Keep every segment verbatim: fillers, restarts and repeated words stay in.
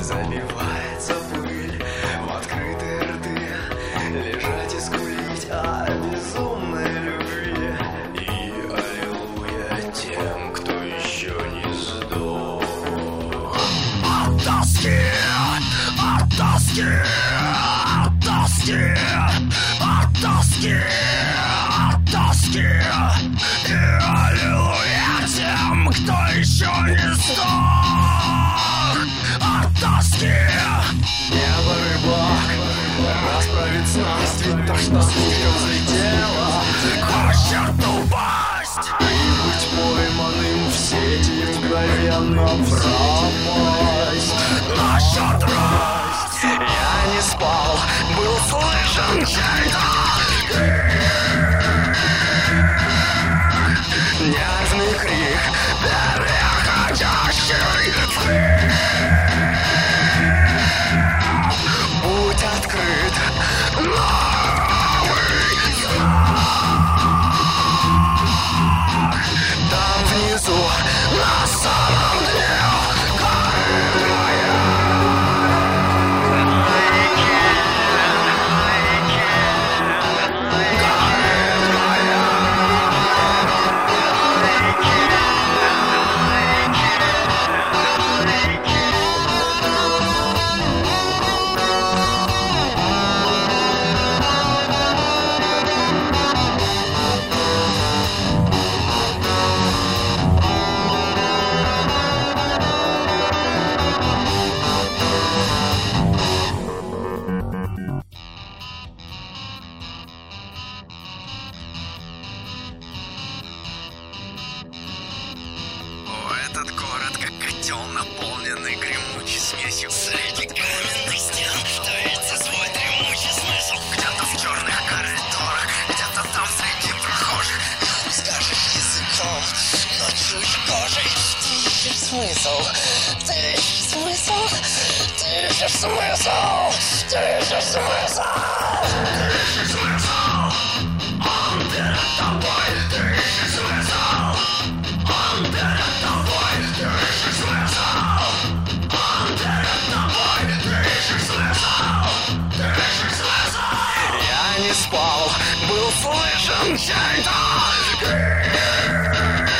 забивается пыль в открытые рты, лежать и скулить о безумной любви. И аллилуйя тем, кто еще не сдох. От тоски, от тоски, от тоски, от тоски, от тоски. И аллилуйя тем, кто еще не сдох. От тоски. Небо рыбак расправит снасть, ведь то, что слишком взлетело, хочет упасть и быть пойманным в сети, мгновенно пропасть. На счет раз я не спал, был слышен чей-то нервный крик, переходящий в крик. Путь открыт, новый знак. Там внизу, на самом дне, горит моя. Этот город, как котел, наполненный гремучей смесью. Среди каменных стен таится свой дремучий смысл. Где-то в черных коридорах, где-то там среди прохожих. Не скажешь языком, но чуть кожей. Ты ищешь смысл, ты ищешь смысл, ты ищешь смысл, ты ищешь смысл, ты ищешь смысл. Он перед тобой, ты ищешь смысл. Он перед тобой, ты ищешь смысл. Он перед тобой, ты ищешь смысл. Ты ищешь смысл. Я не спал, был слышен чей-то крик.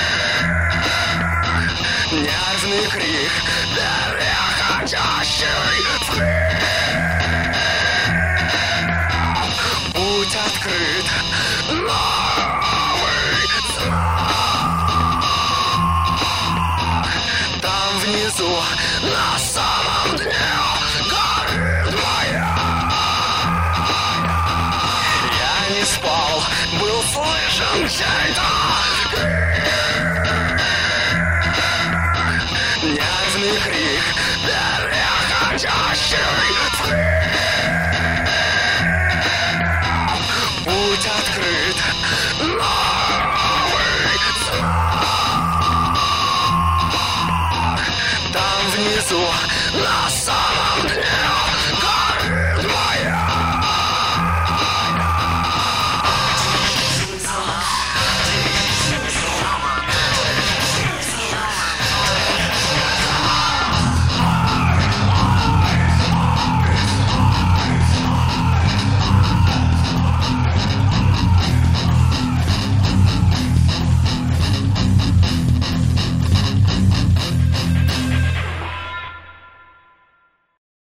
Нервный крик, переходящий в крик. Путь открыт, новый знак. Там внизу, на самом дне, горит моя. Я не спал, был слышен чей-то крик. Нервный крик, переходящий в крик. Путь открыт, новый знак. Там внизу, на самом